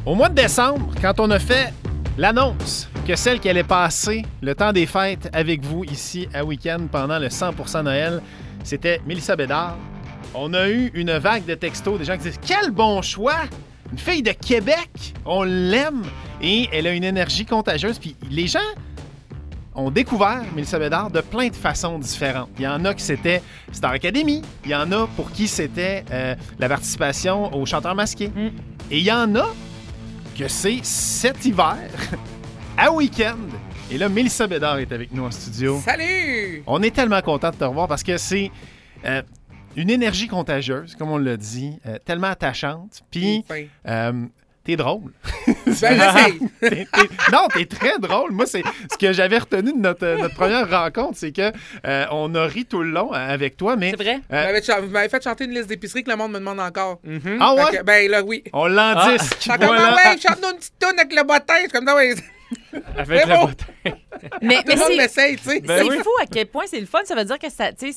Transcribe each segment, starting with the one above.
Au mois de décembre, quand on a fait l'annonce que celle qui allait passer le temps des fêtes avec vous ici à Week-end pendant le 100% Noël, c'était Mélissa Bédard. On a eu une vague de textos, des gens qui disent « Quel bon choix! Une fille de Québec! On l'aime! » Et elle a une énergie contagieuse. Puis les gens ont découvert Mélissa Bédard de plein de façons différentes. Il y en a qui c'était Star Academy. Il y en a pour qui c'était la participation au Chanteur masqué. Et il y en a que c'est cet hiver, à Week-end. Et là, Mélissa Bédard est avec nous en studio. Salut! On est tellement content de te revoir parce que c'est une énergie contagieuse, comme on l'a dit, tellement attachante. Puis, t'es drôle. J'essaye. Non, t'es très drôle. Moi, c'est ce que j'avais retenu de notre première rencontre, c'est que on a ri tout le long avec toi, mais... C'est vrai? Vous m'avez fait chanter une liste d'épicerie que le monde me demande encore. Ah ouais? Ben là, oui. On l'endisque. T'as comme, ouais, chante-nous une petite toune avec le bottin. Je suis comme, ouais. Avec le bottin. Mais Tout le monde l'essaye, tu sais. C'est fou à quel point c'est le fun. Ça veut dire que ça, tu sais,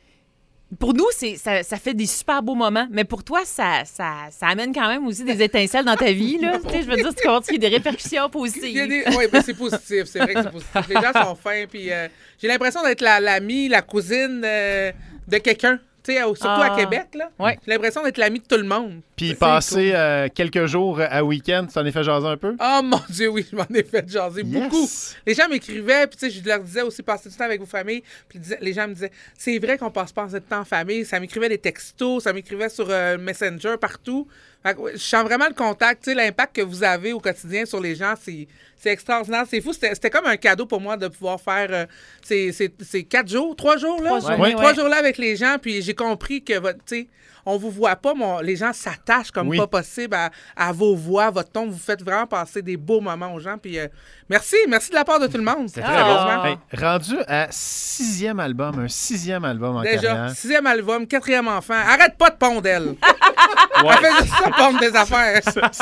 pour nous, ça fait des super beaux moments, mais pour toi, ça amène quand même aussi des étincelles dans ta vie. Là. Je veux dire, tu comprends qu'il y a des répercussions positives. Oui, ben c'est positif. C'est vrai que c'est positif. Les gens sont fins. Puis j'ai l'impression d'être l'amie, la cousine de quelqu'un. Surtout à Québec. Là. Ouais. J'ai l'impression d'être l'amie de tout le monde. Puis passer quelques jours à Week-end, tu t'en es fait jaser un peu? Oh mon Dieu, oui, je m'en ai fait jaser beaucoup. Les gens m'écrivaient, puis je leur disais aussi, passez du temps avec vos familles. Puis les gens me disaient, c'est vrai qu'on passe pas assez de temps en famille. Ça m'écrivait des textos, ça m'écrivait sur Messenger, partout. Fait que, je sens vraiment le contact, l'impact que vous avez au quotidien sur les gens, c'est extraordinaire. C'est fou. C'était comme un cadeau pour moi de pouvoir faire ces 4 jours, 3 jours, là. 3 jours là avec les gens, puis j'ai compris que on vous voit pas, mais les gens s'attachent comme pas possible à vos voix, à votre ton. Vous faites vraiment passer des beaux moments aux gens. Puis merci de la part de tout le monde. C'est très bon. Hey, rendu à 6e album, un 6e album en carrière. Déjà, 6e album, 4e enfant. Arrête pas de pondre elle. Elle fait juste ça, pondre des affaires.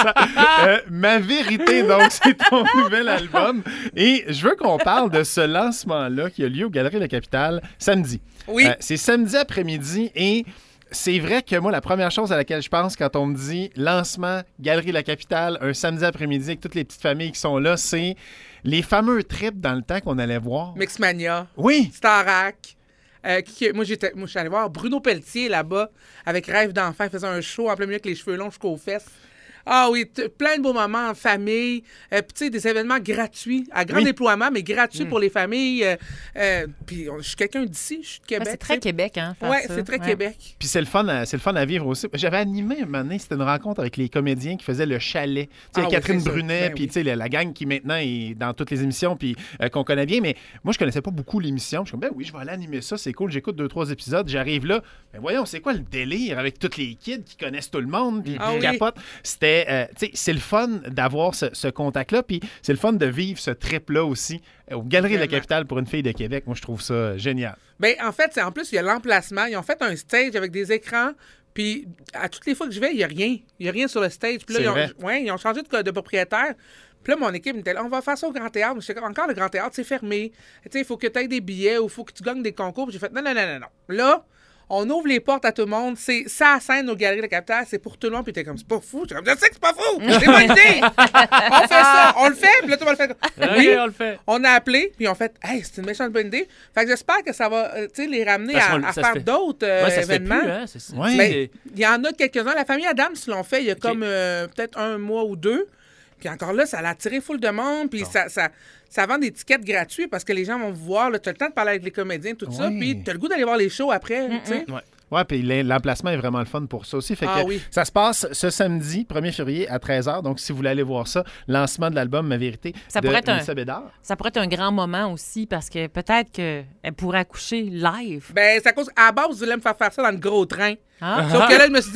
Ma vérité, donc, c'est ton nouvel album. Et je veux qu'on parle de ce lancement-là qui a lieu aux Galeries La Capitale samedi. Oui. C'est samedi après-midi et... C'est vrai que moi, la première chose à laquelle je pense quand on me dit lancement, Galerie La Capitale, un samedi après-midi avec toutes les petites familles qui sont là, c'est les fameux trips dans le temps qu'on allait voir. Mixmania. Oui. Starac. Moi, je suis allé voir Bruno Pelletier là-bas avec Rêve d'enfant. Il faisait un show en plein milieu avec les cheveux longs jusqu'aux fesses. Ah oui, plein de beaux moments en famille. Puis, tu sais, des événements gratuits, à grand déploiement, mais gratuits pour les familles. Puis, je suis quelqu'un d'ici, je suis de Québec. C'est très Québec, hein? Oui, c'est très Québec. Puis, c'est le fun à vivre aussi. J'avais animé un moment donné, c'était une rencontre avec les comédiens qui faisaient le chalet. Tu sais, Catherine Brunet, puis, tu sais, la gang qui maintenant est dans toutes les émissions, puis qu'on connaît bien. Mais moi, je connaissais pas beaucoup l'émission. Je suis comme, ben oui, je vais aller animer ça, c'est cool. J'écoute 2-3 épisodes. J'arrive là. Ben voyons, c'est quoi le délire avec tous les kids qui connaissent tout le monde, puis qui capotent. C'était c'est le fun d'avoir ce contact-là, puis c'est le fun de vivre ce trip-là aussi aux Galeries de la Capitale pour une fille de Québec. Moi, je trouve ça génial. Bien, en fait, en plus, il y a l'emplacement. Ils ont fait un stage avec des écrans, puis à toutes les fois que je vais, il n'y a rien. Il n'y a rien sur le stage. Puis là, ils ont changé de propriétaire. Puis là, mon équipe me dit, on va faire ça au Grand Théâtre. Je dis, encore le Grand Théâtre, c'est fermé. Tu sais, il faut que tu aies des billets ou il faut que tu gagnes des concours. Puis j'ai fait, non. Là, on ouvre les portes à tout le monde. C'est ça, scène aux Galeries de la Capitale. C'est pour tout le monde. Puis t'es comme, c'est pas fou. Je sais que c'est pas fou. C'est pas une idée. On fait ça. On le fait. Puis là, tout le monde le fait. Oui, on le fait. On a appelé. Puis on fait, hey, c'est une méchante bonne idée. Fait que j'espère que ça va les ramener à faire d'autres événements. Ça se fait plus, hein? Mais il y en a quelques-uns. La famille Adams l'ont fait il y a comme peut-être 1 mois ou 2. Puis encore là, ça a attiré full de monde. Puis ça vend des tickets gratuits parce que les gens vont vous voir. Tu as le temps de parler avec les comédiens, tout ça. Puis tu as le goût d'aller voir les shows après. Tu sais. Oui, puis l'emplacement est vraiment le fun pour ça aussi. Fait que ça se passe ce samedi, 1er février à 13h. Donc, si vous voulez aller voir ça, lancement de l'album Ma Vérité de Mélissa Bédard. Ça pourrait être un grand moment aussi parce que peut-être qu'elle pourrait accoucher live. Ben, c'est à cause... À la base, vous voulez me faire ça dans le gros train. Sauf que là, je me suis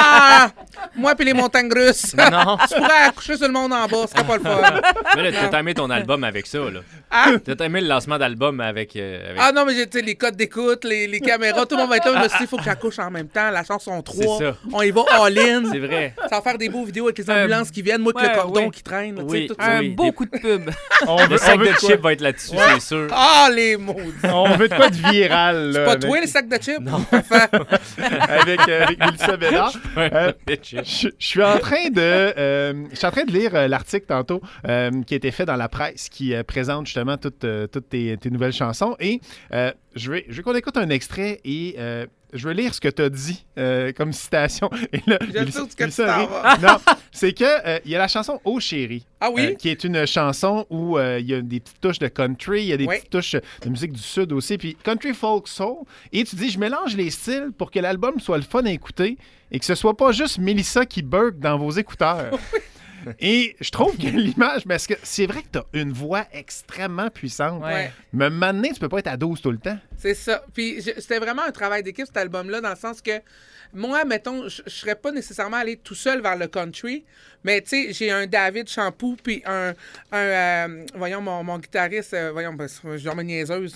dit, moi puis les montagnes russes. Non. Tu pourrais accoucher sur le monde en bas, ce serait pas le fun. Mais là, t'as aimé ton album avec ça, là. T'as aimé le lancement d'album avec... Ah non, mais j'ai les codes d'écoute, les caméras, tout le monde va être là. Je me suis dit, il faut que j'accouche en même temps. La chanson 3. C'est ça. On y va all-in. C'est vrai. Ça va faire des beaux vidéos avec les ambulances qui viennent. Moi, avec le cordon qui traîne. Oui, tout ça. Un beau coup de pub. Le sac de chips va être là-dessus, c'est sûr. Ah, les maudits. On veut de quoi de viral, là. C'est pas toi, les sacs de chips? Non. avec Mélissa Bédard. Je suis en train de lire l'article tantôt qui a été fait dans la presse qui présente justement toutes tes nouvelles chansons. Et je veux qu'on écoute un extrait et je veux lire ce que tu as dit comme citation. Et là, non, c'est que il y a la chanson Oh chérie. Ah oui? Qui est une chanson où il y a des petites touches de country, il y a des petites touches de musique du Sud aussi, puis country, folk, soul. Et tu dis, je mélange les styles pour que l'album soit le fun à écouter et que ce soit pas juste Mélissa qui burk dans vos écouteurs. Et je trouve que l'image, parce que c'est vrai que tu as une voix extrêmement puissante. Ouais. Mais maintenant, tu peux pas être à 12 tout le temps. C'est ça. Puis c'était vraiment un travail d'équipe, cet album-là, dans le sens que moi, mettons, je serais pas nécessairement allé tout seul vers le country, mais tu sais, j'ai un David Champoux, puis voyons, mon guitariste, je dormais niaiseuse.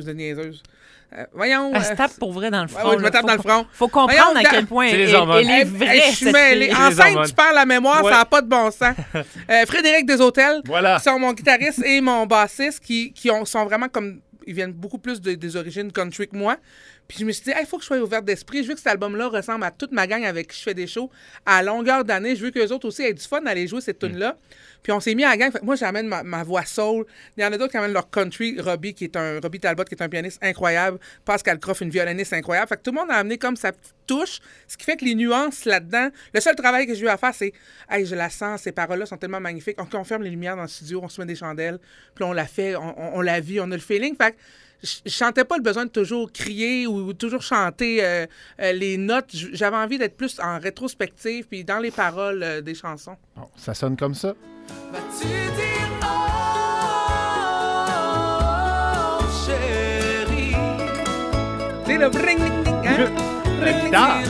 Elle se tape pour vrai dans le front. Ouais, je me tape dans le front. Faut comprendre à quel point elle est vraie, cette fille. Enceinte, tu perds la mémoire, ça n'a pas de bon sens. Frédéric Deshôtels, qui sont mon guitariste et mon bassiste, qui sont vraiment comme... Ils viennent beaucoup plus des origines country que moi. Puis je me suis dit, il faut que je sois ouverte d'esprit. Je veux que cet album-là ressemble à toute ma gang avec qui je fais des shows à longueur d'année. Je veux qu'eux autres aussi aient du fun à aller jouer cette tune-là. Puis on s'est mis à la gang. Fait que moi, j'amène ma voix soul. Il y en a d'autres qui amènent leur country. Robbie Talbot, qui est un pianiste incroyable. Pascal Croft, une violoniste incroyable. Fait que tout le monde a amené comme sa petite touche. Ce qui fait que les nuances là-dedans... Le seul travail que j'ai eu à faire, c'est, je la sens, ces paroles-là sont tellement magnifiques. On ferme les lumières dans le studio, on se met des chandelles. Puis on la fait, on la vit, on a le feeling. Fait que je sentais pas le besoin de toujours crier ou toujours chanter les notes. J'avais envie d'être plus en rétrospective puis dans les paroles des chansons. Bon, ça sonne comme ça. Vas-tu dire oh, chérie? C'est le ring-ling-ling, hein? Ring-ling-ling.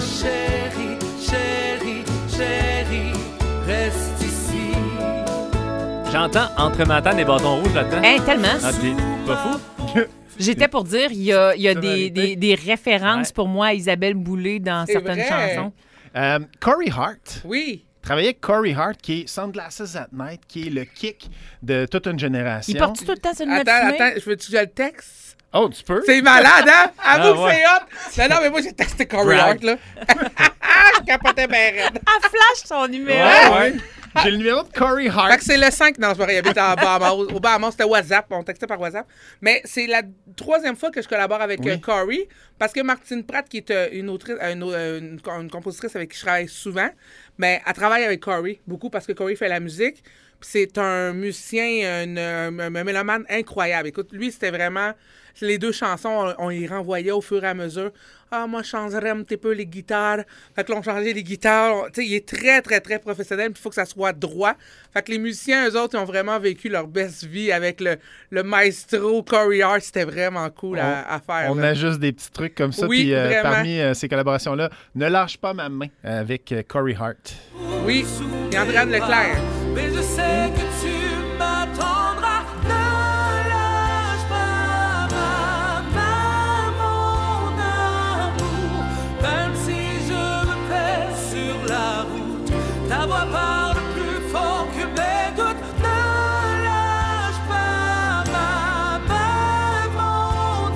Chérie, reste ici. J'entends entre ma table et bâtons rouges là-dedans. Tellement. Ah, t'es pas fou? J'étais pour dire, il y a des références pour moi à Isabelle Boulay dans certaines chansons. Corey Hart. Oui. Travaillait avec Corey Hart, qui est Sunglasses at Night, qui est le kick de toute une génération. Il porte tout le temps sur le Attends, je veux-tu que je le texte? Oh, tu peux? C'est malade, hein? Avoue que ouais. c'est hot! Non, mais moi, j'ai texté Corey Hart, là. Je capotais bien raide. Elle flash son numéro. Ouais. J'ai le numéro de Corey Hart. Fait que c'est le 5, non, je me habite à Bahamas. Au Bahamas, c'était WhatsApp, on textait par WhatsApp. Mais c'est la 3e fois que je collabore avec Corey, parce que Martine Pratt, qui est une autrice, une compositrice avec qui je travaille souvent, mais elle travaille avec Corey beaucoup parce que Corey fait la musique. Puis c'est un musicien, un mélomane incroyable. Écoute, lui, c'était vraiment... Les 2 chansons, on y renvoyait au fur et à mesure. Ah, moi, je changerais un petit peu les guitares. Fait que là, on changeait les guitares. Tu sais, il est très, très, très professionnel. Puis il faut que ça soit droit. Fait que les musiciens, eux autres, ils ont vraiment vécu leur best vie avec le maestro Corey Hart. C'était vraiment cool à faire. On a juste des petits trucs comme ça. Oui, puis vraiment. parmi ces collaborations-là, ne lâche pas ma main avec Corey Hart. Oui, et Andréane Leclerc. Mais je sais que tu m'attendras. Ne lâche pas ma main, mon amour. Même si je me perds sur la route, ta voix parle plus fort que mes doutes. Ne lâche pas ma main, mon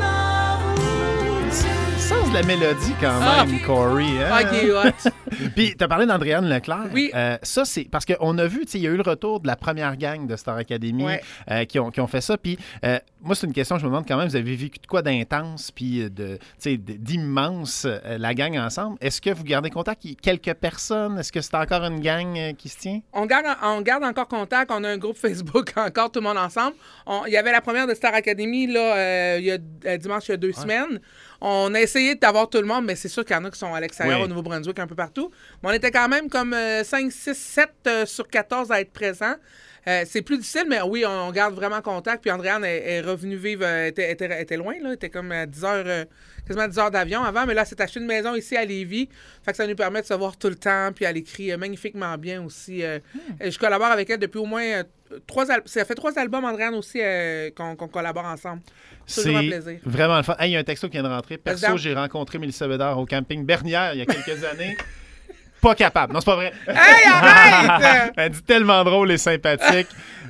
amour. Sens de la mélodie quand même, Corey. Hein? Ok, hot. Puis, tu as parlé d'Andréane Leclerc. Oui. Ça, c'est parce qu'on a vu, il y a eu le retour de la première gang de Star Academy qui ont fait ça. Puis, moi, c'est une question, je me demande quand même, vous avez vécu de quoi d'intense puis d'immense, la gang ensemble. Est-ce que vous gardez contact? Quelques personnes? Est-ce que c'est encore une gang qui se tient? On garde encore contact. On a un groupe Facebook encore, tout le monde ensemble. Il y avait la première de Star Academy, là, dimanche, il y a 2 semaines. On a essayé d'avoir tout le monde, mais c'est sûr qu'il y en a qui sont à l'extérieur, au Nouveau-Brunswick, un peu partout. Mais on était quand même comme 5, 6, 7 sur 14 à être présents. C'est plus difficile, mais oui, on garde vraiment contact. Puis Andréane est revenue vivre, était loin, là. Elle était comme à 10 heures, quasiment 10 heures d'avion avant. Mais là, elle s'est acheté une maison ici à Lévis. Fait que ça nous permet de se voir tout le temps. Puis elle écrit magnifiquement bien aussi. Je collabore avec elle depuis au moins 3 albums. Ça fait 3 albums, Andréane, aussi, qu'on collabore ensemble. C'est toujours un plaisir. Vraiment le fun. Hey, il y a un texto qui vient de rentrer. Perso, j'ai rencontré Mélissa Bédard au camping Bernière il y a quelques années. Pas capable. Non, c'est pas vrai. Hey, arrête! Elle dit tellement drôle et sympathique.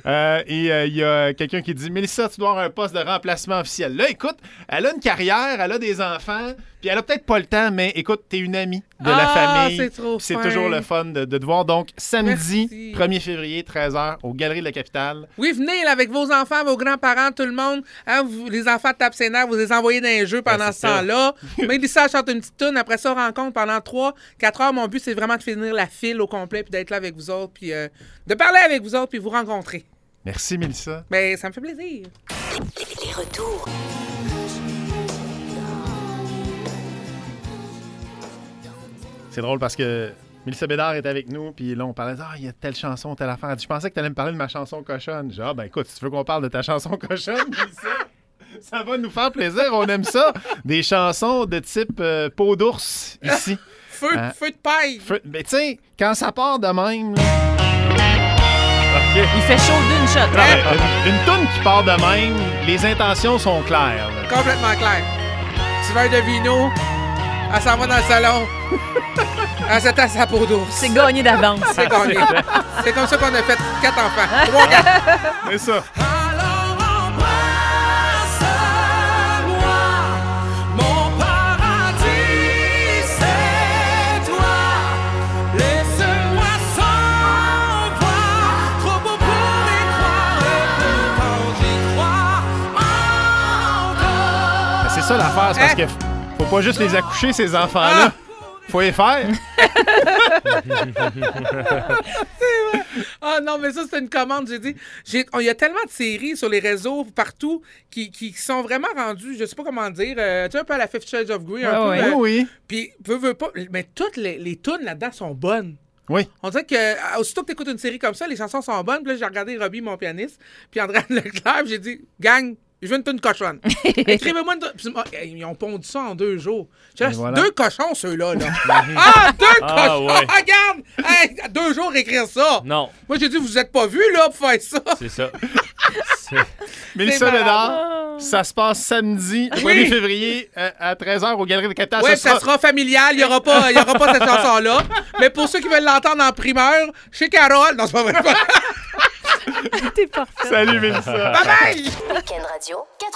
Il y a quelqu'un qui dit « Mélissa, tu dois avoir un poste de remplacement officiel. » Là, écoute, elle a une carrière, elle a des enfants, puis elle a peut-être pas le temps, mais écoute, t'es une amie. de la famille. C'est trop C'est fin. toujours le fun de te voir. Donc, samedi, Merci. 1er février, 13h, aux Galeries de la Capitale. Oui, venez là, avec vos enfants, vos grands-parents, tout le monde. Hein, les enfants tapent ses nerfs, vous les envoyez dans les jeux pendant ce c'est ça. temps-là. Mélissa chante une petite tune. Après ça, on rencontre pendant 3-4 heures. Mon but, c'est vraiment de finir la file au complet puis d'être là avec vous autres, puis de parler avec vous autres, puis vous rencontrer. Merci, Mélissa. Ben, ça me fait plaisir. Les retours. C'est drôle parce que Mélissa Bédard est avec nous, puis là, on parlait il y a telle chanson, telle affaire. Elle dit, je pensais que tu allais me parler de ma chanson cochonne. J'ai dit, ben écoute, si tu veux qu'on parle de ta chanson cochonne, Mélissa, ça va nous faire plaisir. On aime ça. Des chansons de type peau d'ours, ici. Feu de paille. Mais tu sais, quand ça part de même, là, Il fait chaud d'une shot. non, mais une toune qui part de même, les intentions sont claires. là. Complètement clair. Petit verre de vino. Elle s'en va dans le salon. Elle s'attend à sa peau d'ours. C'est gagné d'avance. C'est gagné. C'est comme ça qu'on a fait 4 enfants. 3 gars. C'est ça. Alors embrasse-moi, mon paradis, c'est toi. Laisse-moi sans voir, trop beau pour y croire, et pourtant j'y crois encore. Ben, c'est ça l'affaire, c'est parce que faut pas juste les accoucher, ces enfants-là. Faut les faire. Ah non, mais ça, c'est une commande. J'ai dit, il y a tellement de séries sur les réseaux partout qui sont vraiment rendues, je sais pas comment dire, tu sais, un peu à la 50 Shades of Grey. Un peu, Oui, oui. Puis, veux pas, mais toutes les tunes là-dedans sont bonnes. Oui. On dirait que, aussitôt que tu écoutes une série comme ça, les chansons sont bonnes. Puis là, j'ai regardé Robbie, mon pianiste, puis André Leclerc, puis j'ai dit, gang, je veux une tune cochonne. Écrivez-moi une tune. Puis, ils ont pondu ça en 2 jours. J'ai dit, voilà. 2 cochons, ceux-là. Là. Ah, 2 cochons! ouais. Regarde! Hey, 2 jours écrire ça. Non, Moi, j'ai dit, vous êtes pas vus, là, pour faire ça. c'est ça. Mélissa malade. Bédard, ça se passe samedi, 1er Oui. février, à 13h, aux Galeries de Capitale. Oui, ça sera familial. Il y aura pas cette chanson-là. Mais pour ceux qui veulent l'entendre en primeur, chez Carole. Non, c'est pas vrai. T'es parfait. Salut, Mélissa. Bye bye! Week-end Radio,